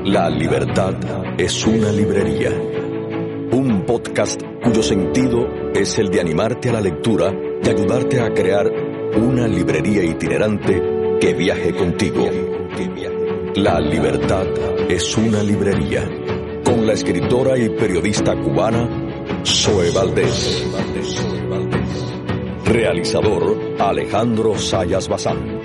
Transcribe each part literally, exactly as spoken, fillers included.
La libertad es una librería. Un podcast cuyo sentido es el de animarte a la lectura y ayudarte a crear una librería itinerante que viaje contigo. La libertad es una librería. Con la escritora y periodista cubana Zoe Valdés. Realizador Alejandro Sayas Bazán.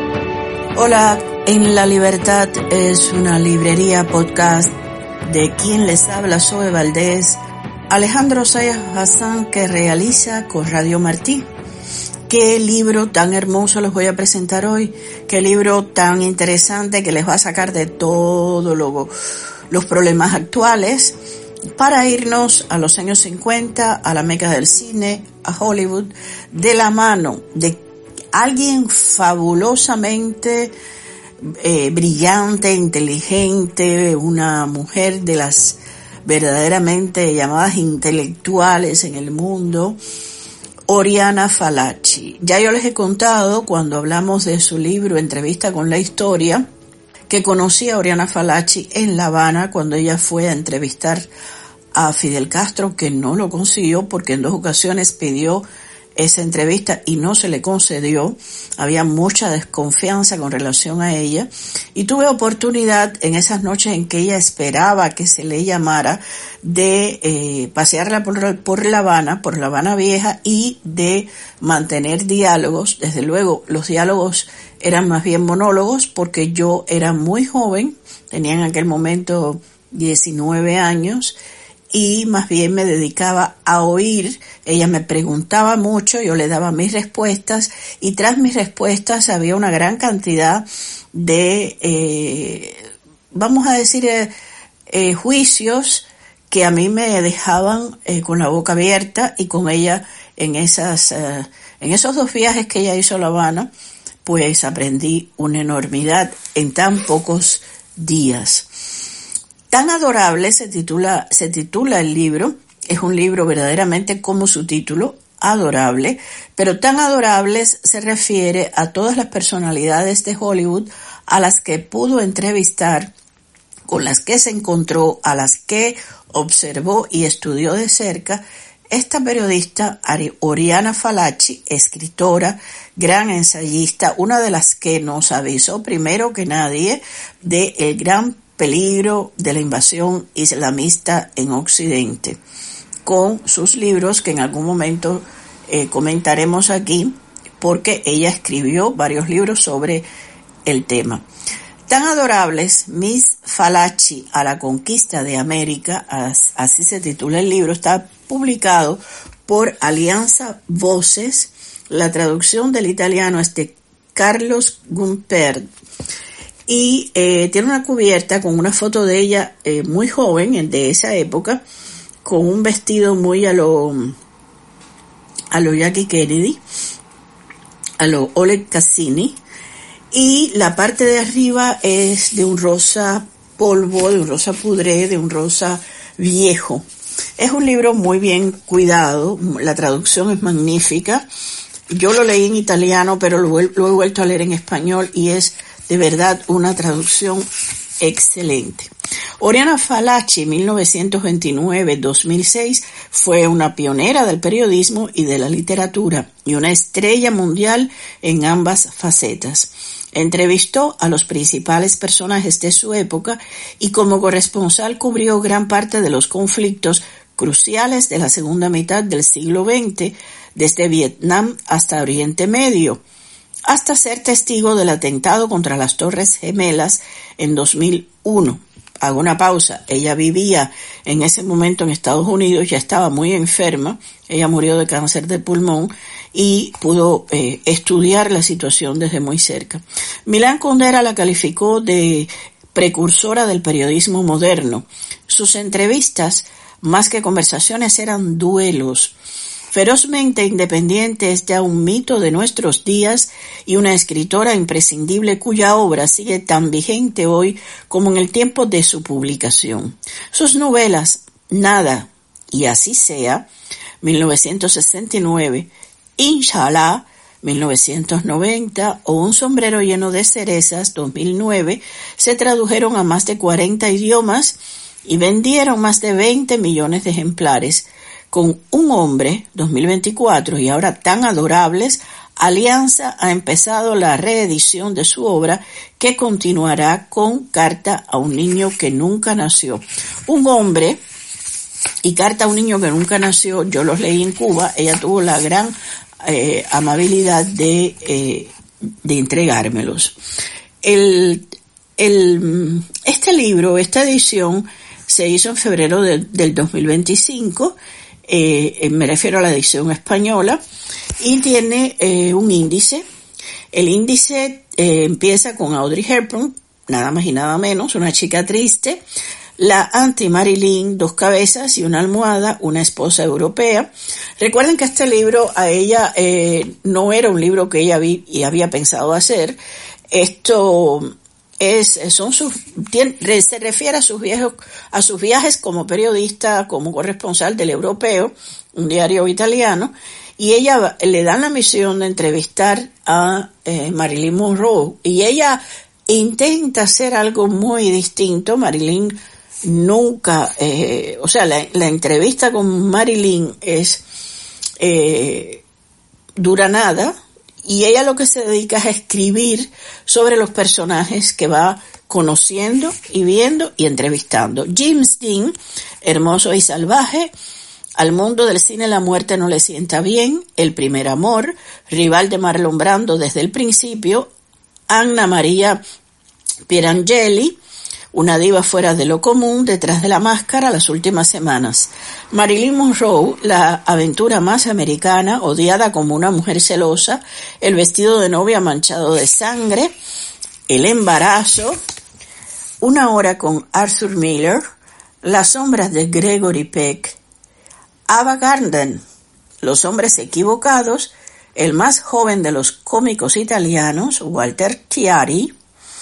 Hola, en La Libertad es una librería podcast de quien les habla Zoe Valdés, Alejandro Sayas Bazán, que realiza con Radio Martí. Qué libro tan hermoso les voy a presentar hoy, qué libro tan interesante que les va a sacar de todos lo, los problemas actuales para irnos a los años cincuenta, a la meca del cine, a Hollywood, de la mano de alguien fabulosamente eh, brillante, inteligente, una mujer de las verdaderamente llamadas intelectuales en el mundo, Oriana Fallaci. Ya yo les he contado cuando hablamos de su libro Entrevista con la Historia, que conocí a Oriana Fallaci en La Habana cuando ella fue a entrevistar a Fidel Castro, que no lo consiguió porque en dos ocasiones pidió esa entrevista y no se le concedió. Había mucha desconfianza con relación a ella y tuve oportunidad en esas noches en que ella esperaba que se le llamara de eh, pasearla por, por La Habana, por La Habana Vieja, y de mantener diálogos. Desde luego los diálogos eran más bien monólogos porque yo era muy joven, tenía en aquel momento diecinueve años, y más bien me dedicaba a oír. Ella me preguntaba mucho, yo le daba mis respuestas, y tras mis respuestas había una gran cantidad de, eh, vamos a decir, eh, eh, juicios que a mí me dejaban eh, con la boca abierta, y con ella en esas, eh, en esos dos viajes que ella hizo a La Habana, pues aprendí una enormidad en tan pocos días. Tan adorable se titula, se titula el libro. Es un libro verdaderamente como su título, adorable, pero tan adorables se refiere a todas las personalidades de Hollywood a las que pudo entrevistar, con las que se encontró, a las que observó y estudió de cerca esta periodista Oriana Fallaci, escritora, gran ensayista, una de las que nos avisó primero que nadie de el gran peligro de la invasión islamista en Occidente, con sus libros que en algún momento eh, comentaremos aquí, porque ella escribió varios libros sobre el tema. Tan adorables, Miss Fallaci a la conquista de América, así se titula el libro, está publicado por Alianza Voces. La traducción del italiano es de Carlos Gumpert. Y eh, tiene una cubierta con una foto de ella eh, muy joven, de esa época, con un vestido muy a lo a lo Jackie Kennedy, a lo Oleg Cassini, y la parte de arriba es de un rosa polvo, de un rosa pudré, de un rosa viejo. Es un libro muy bien cuidado, la traducción es magnífica. Yo lo leí en italiano, pero lo, lo he vuelto a leer en español y es de verdad una traducción excelente. Oriana Fallaci, mil novecientos veintinueve a dos mil seis, fue una pionera del periodismo y de la literatura y una estrella mundial en ambas facetas. Entrevistó a los principales personajes de su época y como corresponsal cubrió gran parte de los conflictos cruciales de la segunda mitad del siglo veinte, desde Vietnam hasta Oriente Medio, hasta ser testigo del atentado contra las Torres Gemelas en dos mil uno. Hago una pausa. Ella vivía en ese momento en Estados Unidos, ya estaba muy enferma. Ella murió de cáncer de pulmón y pudo eh, estudiar la situación desde muy cerca. Milán Kundera la calificó de precursora del periodismo moderno. Sus entrevistas, más que conversaciones, eran duelos. Ferozmente independiente es ya un mito de nuestros días y una escritora imprescindible cuya obra sigue tan vigente hoy como en el tiempo de su publicación. Sus novelas Nada y Así Sea, mil novecientos sesenta y nueve, Inshallah, mil novecientos noventa, o Un sombrero lleno de cerezas, dos mil nueve, se tradujeron a más de cuarenta idiomas y vendieron más de veinte millones de ejemplares. Con Un hombre, dos mil veinticuatro, y ahora Tan adorables, Alianza ha empezado la reedición de su obra, que continuará con Carta a un niño que nunca nació. Un hombre y Carta a un niño que nunca nació, yo los leí en Cuba. Ella tuvo la gran eh, amabilidad de, eh, de entregármelos. El, el, este libro, esta edición, se hizo en febrero de, del dos mil veinticinco, eh, me refiero a la edición española, y tiene eh, un índice. El índice eh, empieza con Audrey Hepburn, nada más y nada menos, una chica triste, la anti-Marilyn, dos cabezas y una almohada, una esposa europea. Recuerden que este libro a ella eh, no era un libro que ella vi, y había pensado hacer. Esto es, son sus, tiene, se refiere a sus viejos, a sus viajes como periodista, como corresponsal del Europeo, un diario italiano, y ella le dan la misión de entrevistar a eh, Marilyn Monroe, y ella intenta hacer algo muy distinto. Marilyn nunca, eh, o sea, la, la entrevista con Marilyn es, eh, dura nada, y ella lo que se dedica es a escribir sobre los personajes que va conociendo y viendo y entrevistando. James Dean, hermoso y salvaje, Al mundo del cine la muerte no le sienta bien, El primer amor, rival de Marlon Brando desde el principio, Anna Maria Pierangeli, una diva fuera de lo común, Detrás de la máscara, Las últimas semanas. Marilyn Monroe, la aventura más americana, odiada como una mujer celosa, El vestido de novia manchado de sangre, El embarazo, Una hora con Arthur Miller, Las sombras de Gregory Peck, Ava Gardner, Los hombres equivocados, el más joven de los cómicos italianos, Walter Chiari,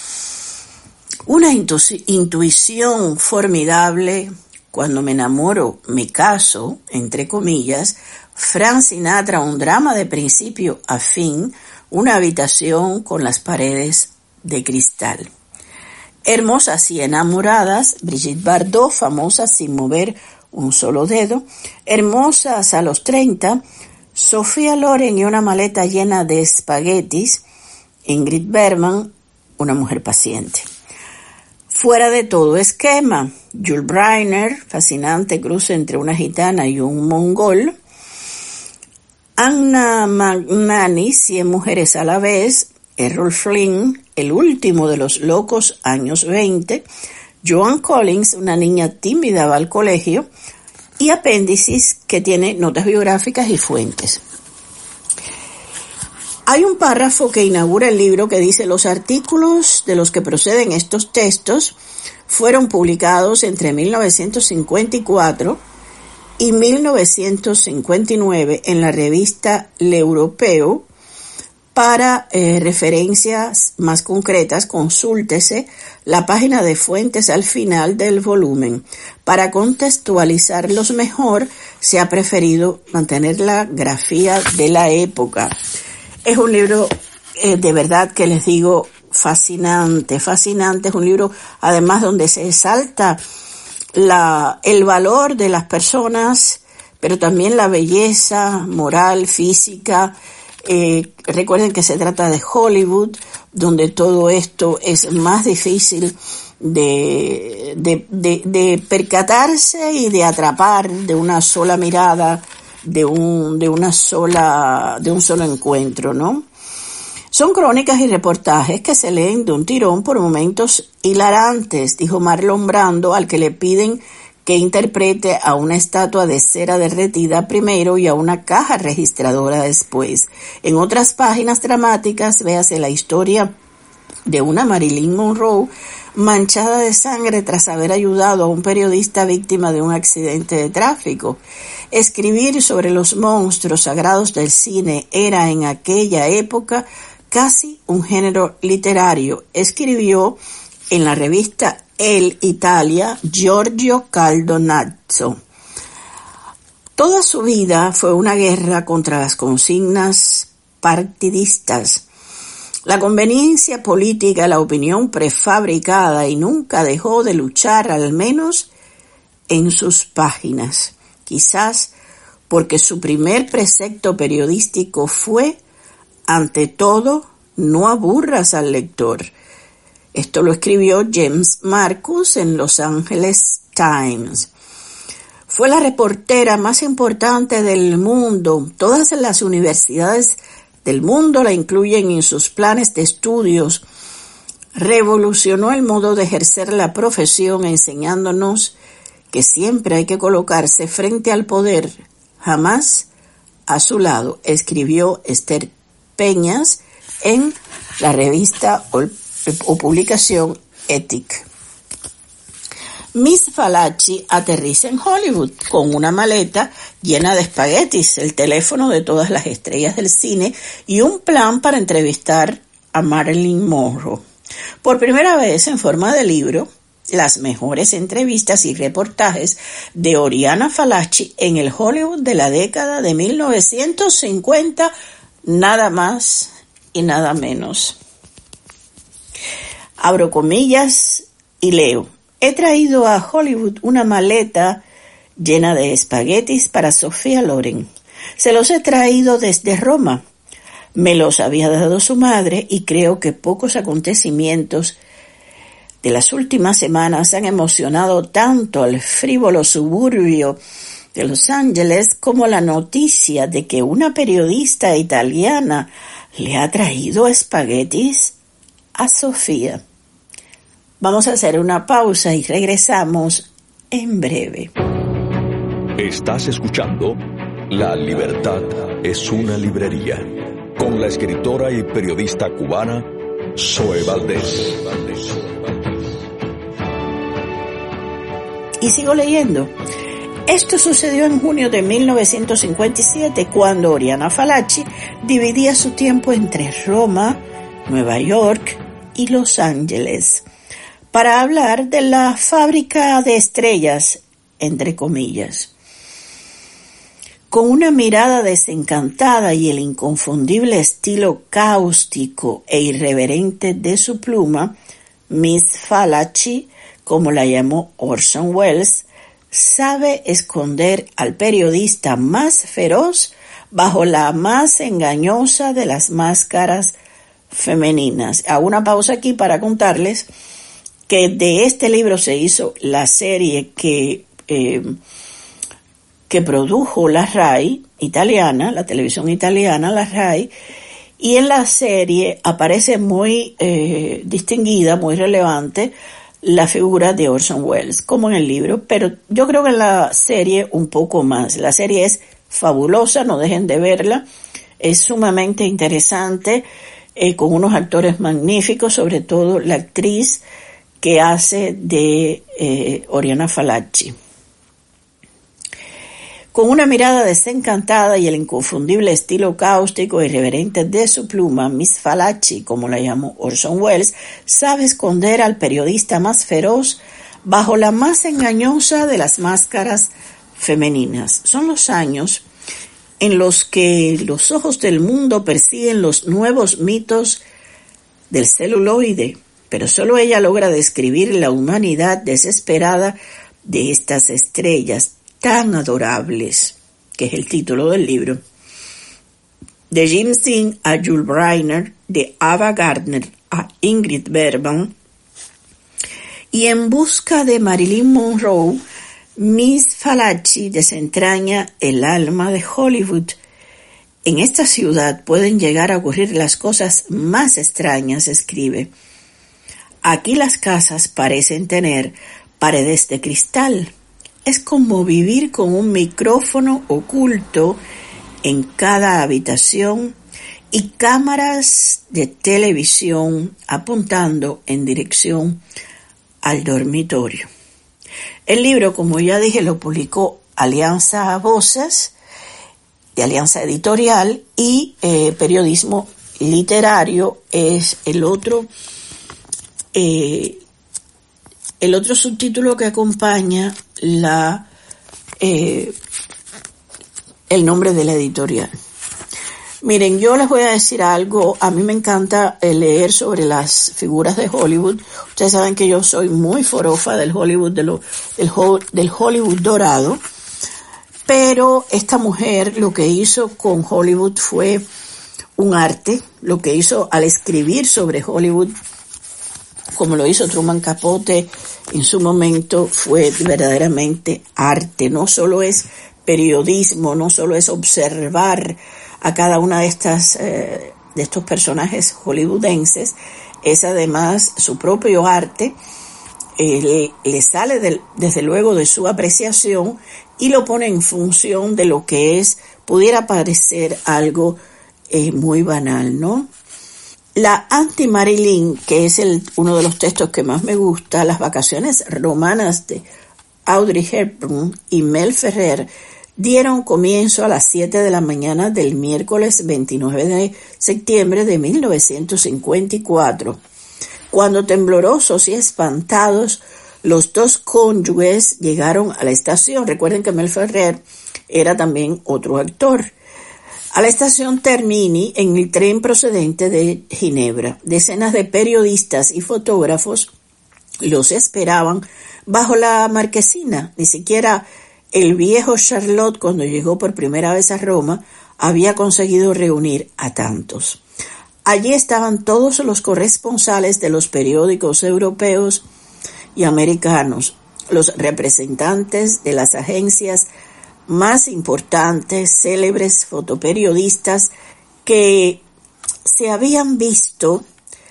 Una intu- intuición formidable, Cuando me enamoro, me caso, entre comillas, Frank Sinatra, un drama de principio a fin, Una habitación con las paredes de cristal. Hermosas y enamoradas, Brigitte Bardot, famosa sin mover un solo dedo, Hermosas a los treinta, Sofía Loren y una maleta llena de espaguetis, Ingrid Bergman, una mujer paciente. Fuera de todo esquema, Jules Briner, fascinante cruce entre una gitana y un mongol, Anna Magnani, Cien mujeres a la vez, Errol Flynn, El último de los locos años veinte, Joan Collins, una niña tímida va al colegio, y Apéndices, que tiene notas biográficas y fuentes. Hay un párrafo que inaugura el libro que dice: los artículos de los que proceden estos textos fueron publicados entre mil novecientos cincuenta y cuatro y mil novecientos cincuenta y nueve en la revista L'Europeo. Para eh, referencias más concretas, consúltese la página de fuentes al final del volumen. Para contextualizarlos mejor, se ha preferido mantener la grafía de la época. Es un libro eh, de verdad que les digo fascinante, fascinante. Es un libro además donde se exalta la, el valor de las personas, pero también la belleza moral, física. Eh, recuerden que se trata de Hollywood, donde todo esto es más difícil de, de, de, de percatarse y de atrapar de una sola mirada, de un, de una sola, de un solo encuentro, ¿no? Son crónicas y reportajes que se leen de un tirón por momentos hilarantes, dijo Marlon Brando, al que le piden que interprete a una estatua de cera derretida primero y a una caja registradora después. En otras páginas dramáticas, véase la historia de una Marilyn Monroe manchada de sangre tras haber ayudado a un periodista víctima de un accidente de tráfico. Escribir sobre los monstruos sagrados del cine era en aquella época casi un género literario. Escribió en la revista El Italia, Giorgio Caldonazzo. Toda su vida fue una guerra contra las consignas partidistas. La conveniencia política, la opinión prefabricada, y nunca dejó de luchar, al menos en sus páginas. Quizás porque su primer precepto periodístico fue, ante todo, no aburras al lector. Esto lo escribió James Marcus en Los Angeles Times. Fue la reportera más importante del mundo. Todas las universidades del mundo la incluyen en sus planes de estudios. Revolucionó el modo de ejercer la profesión, enseñándonos que siempre hay que colocarse frente al poder, jamás a su lado, escribió Esther Peñas en la revista o, o publicación Ethic. Miss Fallaci aterriza en Hollywood con una maleta llena de espaguetis, el teléfono de todas las estrellas del cine y un plan para entrevistar a Marilyn Monroe. Por primera vez en forma de libro, las mejores entrevistas y reportajes de Oriana Fallaci en el Hollywood de la década de mil novecientos cincuenta, nada más y nada menos. Abro comillas y leo. He traído a Hollywood una maleta llena de espaguetis para Sofía Loren. Se los he traído desde Roma. Me los había dado su madre y creo que pocos acontecimientos de las últimas semanas han emocionado tanto al frívolo suburbio de Los Ángeles como la noticia de que una periodista italiana le ha traído espaguetis a Sofía. Vamos a hacer una pausa y regresamos en breve. Estás escuchando La Libertad es una librería, con la escritora y periodista cubana Zoe Valdés. Y sigo leyendo. Esto sucedió en junio de mil novecientos cincuenta y siete, cuando Oriana Fallaci dividía su tiempo entre Roma, Nueva York y Los Ángeles, para hablar de la fábrica de estrellas, entre comillas. Con una mirada desencantada y el inconfundible estilo cáustico e irreverente de su pluma, Miss Fallaci, como la llamó Orson Welles, sabe esconder al periodista más feroz bajo la más engañosa de las máscaras femeninas. Hago una pausa aquí para contarles que de este libro se hizo la serie que, eh, que produjo la RAI italiana, la televisión italiana, la RAI, y en la serie aparece muy eh, distinguida, muy relevante, la figura de Orson Welles, como en el libro, pero yo creo que en la serie un poco más. La serie es fabulosa, no dejen de verla, es sumamente interesante, eh, con unos actores magníficos, sobre todo la actriz que hace de eh, Oriana Fallaci. Con una mirada desencantada y el inconfundible estilo cáustico e irreverente de su pluma, Miss Fallaci, como la llamó Orson Welles, sabe esconder al periodista más feroz bajo la más engañosa de las máscaras femeninas. Son los años en los que los ojos del mundo persiguen los nuevos mitos del celuloide, pero solo ella logra describir la humanidad desesperada de estas estrellas tan adorables, que es el título del libro. De Jim Singh a Jules Briner, de Ava Gardner a Ingrid Bergman, y en busca de Marilyn Monroe, Miss Fallaci desentraña el alma de Hollywood. En esta ciudad pueden llegar a ocurrir las cosas más extrañas, escribe. Aquí las casas parecen tener paredes de cristal. Es como vivir con un micrófono oculto en cada habitación y cámaras de televisión apuntando en dirección al dormitorio. El libro, como ya dije, lo publicó Alianza Voces, de Alianza Editorial, y eh, Periodismo Literario es el otro eh, el otro subtítulo que acompaña la eh, el nombre de la editorial. Miren, yo les voy a decir algo. A mí me encanta eh, leer sobre las figuras de Hollywood. Ustedes saben que yo soy muy forofa del Hollywood, de lo, del, del Hollywood dorado. Pero esta mujer lo que hizo con Hollywood fue un arte. Lo que hizo al escribir sobre Hollywood, como lo hizo Truman Capote en su momento, fue verdaderamente arte. No solo es periodismo, no solo es observar a cada una de estas eh, de estos personajes hollywoodenses, es además su propio arte, eh, le, le sale del, desde luego de su apreciación y lo pone en función de lo que es, pudiera parecer algo eh, muy banal, ¿no? La Anti-Marilyn, que es el, uno de los textos que más me gusta, las vacaciones romanas de Audrey Hepburn y Mel Ferrer, dieron comienzo a las siete de la mañana del miércoles veintinueve de septiembre de mil novecientos cincuenta y cuatro. Cuando temblorosos y espantados, los dos cónyuges llegaron a la estación. Recuerden que Mel Ferrer era también otro actor. A la estación Termini, en el tren procedente de Ginebra. Decenas de periodistas y fotógrafos los esperaban bajo la marquesina. Ni siquiera el viejo Charlotte, cuando llegó por primera vez a Roma, había conseguido reunir a tantos. Allí estaban todos los corresponsales de los periódicos europeos y americanos, los representantes de las agencias más importantes, célebres fotoperiodistas que se habían visto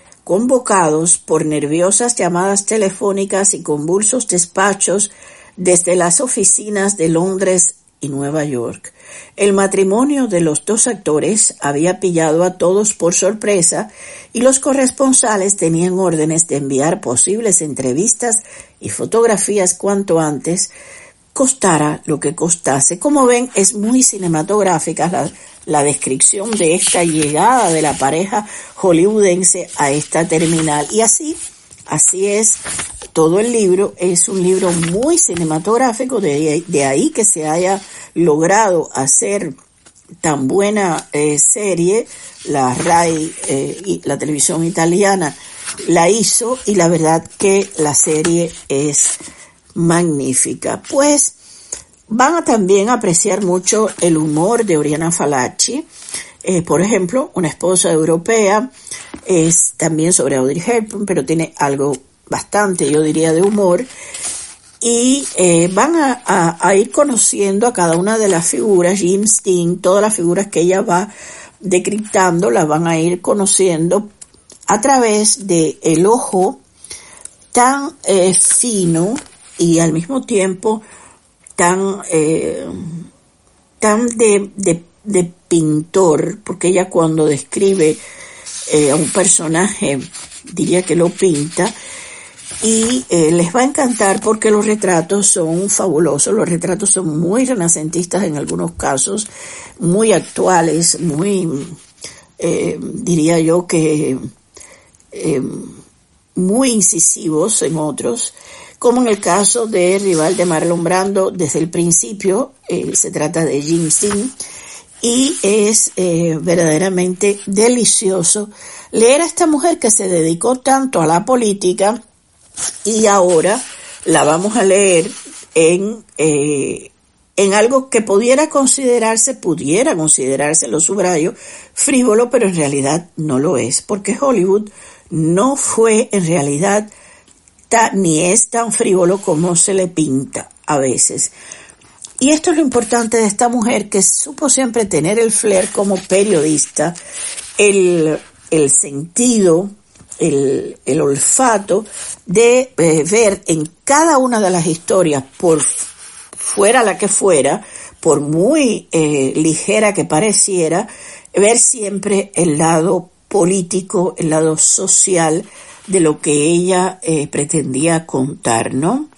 convocados por nerviosas llamadas telefónicas y convulsos despachos desde las oficinas de Londres y Nueva York. El matrimonio de los dos actores había pillado a todos por sorpresa y los corresponsales tenían órdenes de enviar posibles entrevistas y fotografías cuanto antes, costara lo que costase. Como ven, es muy cinematográfica la, la descripción de esta llegada de la pareja hollywoodense a esta terminal. Y así, así es. Todo el libro es un libro muy cinematográfico, de, de ahí que se haya logrado hacer tan buena eh, serie. La RAI eh, y la televisión italiana la hizo y la verdad que la serie es magnífica. Pues van a también apreciar mucho el humor de Oriana Fallaci. Eh, por ejemplo, Una esposa europea es también sobre Audrey Hepburn, pero tiene algo bastante, yo diría, de humor, y eh, van a, a, a ir conociendo a cada una de las figuras. Jim Steen, todas las figuras que ella va decriptando, las van a ir conociendo a través de el ojo tan eh, fino y al mismo tiempo tan eh, tan de, de, de pintor, porque ella cuando describe eh, a un personaje diría que lo pinta. Y eh, les va a encantar porque los retratos son fabulosos, los retratos son muy renacentistas en algunos casos, muy actuales, muy, eh, diría yo que eh, muy incisivos en otros, como en el caso de Rival de Marlon Brando. Desde el principio eh, se trata de Jim Steen y es eh, verdaderamente delicioso leer a esta mujer que se dedicó tanto a la política y ahora la vamos a leer en eh, en algo que pudiera considerarse, pudiera considerarse, lo subrayo, frívolo, pero en realidad no lo es, porque Hollywood no fue en realidad tan, ni es tan frívolo como se le pinta a veces. Y esto es lo importante de esta mujer, que supo siempre tener el flair como periodista, el, el sentido, el, el olfato de eh, ver en cada una de las historias, por fuera la que fuera, por muy eh, ligera que pareciera, ver siempre el lado político, el lado social de lo que ella eh, pretendía contar, ¿no?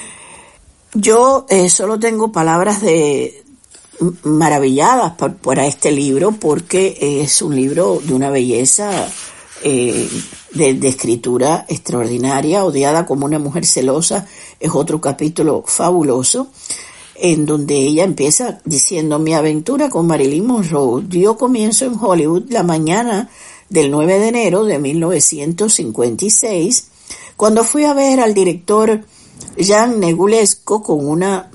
Yo eh, solo tengo palabras de maravilladas por, por este libro, porque es un libro de una belleza eh, de, de escritura extraordinaria. Odiada como una mujer celosa es otro capítulo fabuloso. en donde ella empieza diciendo: mi aventura con Marilyn Monroe dio comienzo en Hollywood la mañana del nueve de enero de mil novecientos cincuenta y seis, cuando fui a ver al director Jean Negulesco con una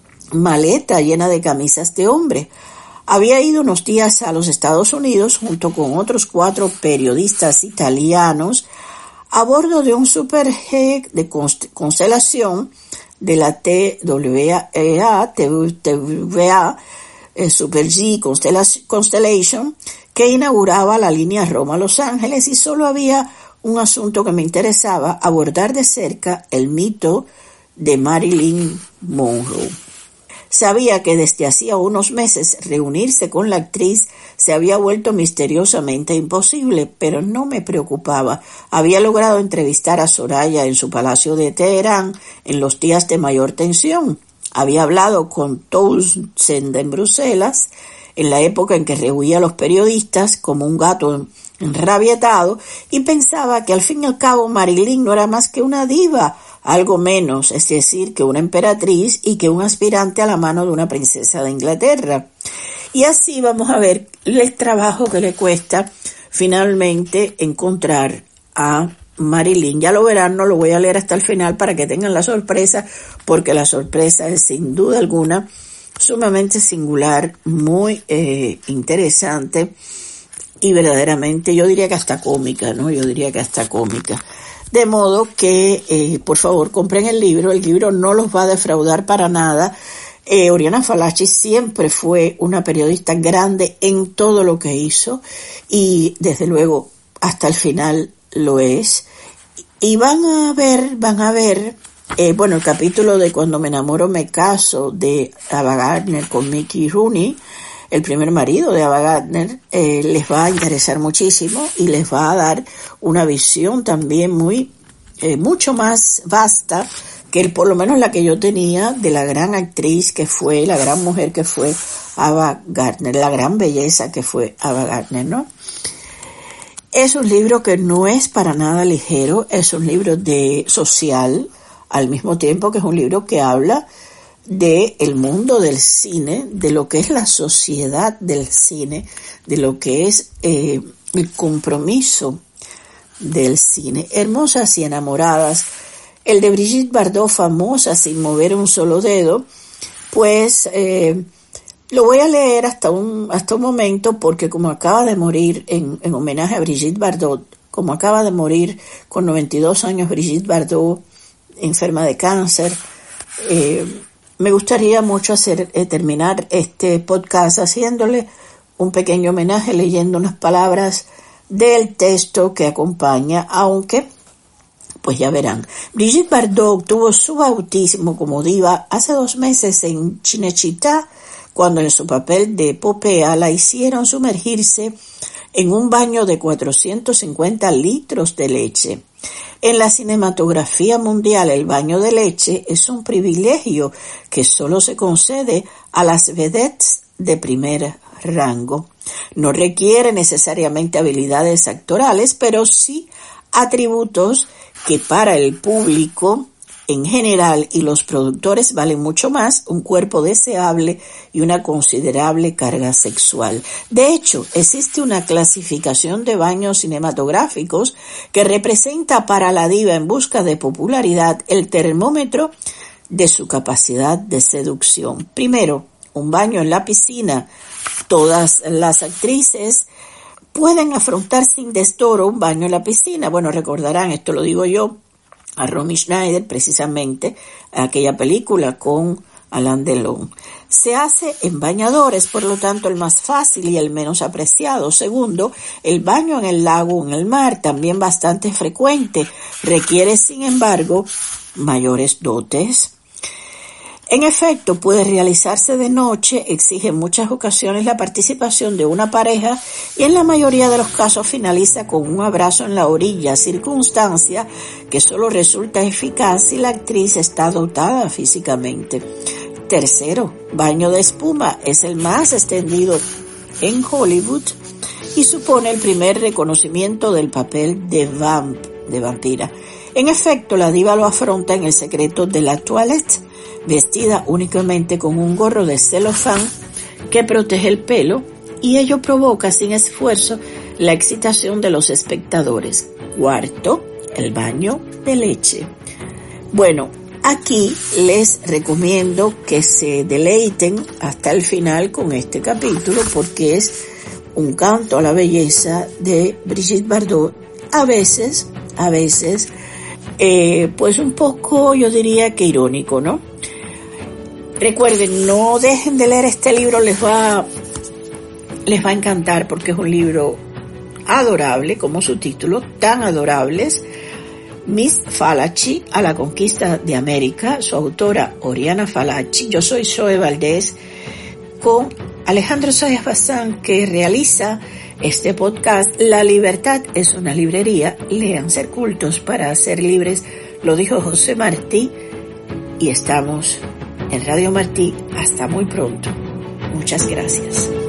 maleta llena de camisas de hombre. Había ido unos días a los Estados Unidos junto con otros cuatro periodistas italianos a bordo de un Super G de Constelación de la T W A, T W A, el Super G Constellation, que inauguraba la línea Roma-Los Ángeles, y solo había un asunto que me interesaba: abordar de cerca el mito de Marilyn Monroe. Sabía que desde hacía unos meses reunirse con la actriz se había vuelto misteriosamente imposible, pero no me preocupaba. Había logrado entrevistar a Soraya en su palacio de Teherán en los días de mayor tensión. Había hablado con Townsend en Bruselas, en la época en que rehuía a los periodistas como un gato enrabietado, y pensaba que al fin y al cabo Marilyn no era más que una diva, algo menos, es decir, que una emperatriz y que un aspirante a la mano de una princesa de Inglaterra. Y así vamos a ver el trabajo que le cuesta finalmente encontrar a Marilyn. Ya lo verán, no lo voy a leer hasta el final para que tengan la sorpresa, porque la sorpresa es sin duda alguna sumamente singular, muy eh, interesante y verdaderamente, yo diría que hasta cómica, ¿no? Yo diría que hasta cómica. De modo que, eh, por favor, compren el libro. El libro no los va a defraudar para nada. Eh, Oriana Fallaci siempre fue una periodista grande en todo lo que hizo, y desde luego hasta el final lo es. Y van a ver, van a ver, eh, bueno, el capítulo de Cuando me enamoro me caso de Ava Gardner con Mickey Rooney, el primer marido de Ava Gardner, eh, les va a interesar muchísimo y les va a dar una visión también muy, eh, mucho más vasta que el, por lo menos la que yo tenía de la gran actriz que fue, la gran mujer que fue Ava Gardner, la gran belleza que fue Ava Gardner, ¿no? Es un libro que no es para nada ligero, es un libro de social, al mismo tiempo que es un libro que habla de el mundo del cine, de lo que es la sociedad del cine, de lo que es eh, el compromiso del cine. Hermosas y enamoradas. El de Brigitte Bardot, famosa sin mover un solo dedo, pues eh, lo voy a leer hasta un hasta un momento, porque como acaba de morir, en, en homenaje a Brigitte Bardot, como acaba de morir con noventa y dos años Brigitte Bardot, enferma de cáncer, eh, me gustaría mucho hacer eh, terminar este podcast haciéndole un pequeño homenaje, leyendo unas palabras del texto que acompaña, aunque, pues ya verán. Brigitte Bardot obtuvo su bautismo como diva hace dos meses en Cinecittà, cuando en su papel de Popea la hicieron sumergirse en un baño de cuatrocientos cincuenta litros de leche. En la cinematografía mundial, el baño de leche es un privilegio que solo se concede a las vedettes de primer rango. No requiere necesariamente habilidades actorales, pero sí atributos que para el público en general y los productores valen mucho más: un cuerpo deseable y una considerable carga sexual. De hecho, existe una clasificación de baños cinematográficos que representa para la diva en busca de popularidad el termómetro de su capacidad de seducción. Primero, un baño en la piscina. Todas las actrices pueden afrontar sin desdoro un baño en la piscina. Bueno, recordarán, esto lo digo yo, a Romy Schneider, precisamente, aquella película con Alain Delon. Se hace en bañadores, por lo tanto el más fácil y el menos apreciado. Segundo, el baño en el lago o en el mar, también bastante frecuente, requiere sin embargo mayores dotes. En efecto, puede realizarse de noche, exige en muchas ocasiones la participación de una pareja y en la mayoría de los casos finaliza con un abrazo en la orilla, circunstancia que solo resulta eficaz si la actriz está dotada físicamente. Tercero, baño de espuma es el más extendido en Hollywood y supone el primer reconocimiento del papel de vamp, de vampira. En efecto, la diva lo afronta en El secreto de la toilette, vestida únicamente con un gorro de celofán que protege el pelo, y ello provoca sin esfuerzo la excitación de los espectadores. Cuarto, el baño de leche. Bueno, aquí les recomiendo que se deleiten hasta el final con este capítulo, porque es un canto a la belleza de Brigitte Bardot. A veces, a veces, eh, pues un poco, yo diría que irónico, ¿no? Recuerden, no dejen de leer este libro, les va, les va a encantar, porque es un libro adorable, como su título, tan adorables. Miss Fallaci a la conquista de América, su autora Oriana Fallaci. Yo soy Zoe Valdés, con Alejandro Zayas Bazán, que realiza este podcast. La libertad es una librería, lean ser cultos para ser libres, lo dijo José Martí, y estamos en Radio Martí. Hasta muy pronto. Muchas gracias.